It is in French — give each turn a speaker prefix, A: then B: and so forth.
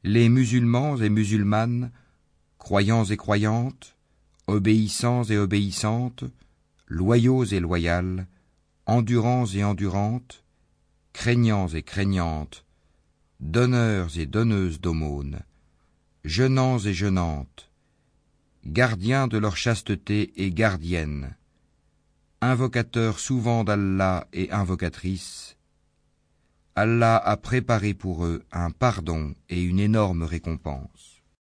A: les musulmans et musulmanes, croyants et croyantes, obéissants et obéissantes, loyaux et loyales, endurants et endurantes, craignants et craignantes, donneurs et donneuses d'aumônes, jeûnants et jeûnantes, gardiens de leur chasteté et gardiennes, invocateurs souvent d'Allah et invocatrices, Allah a préparé pour eux un pardon et une énorme récompense.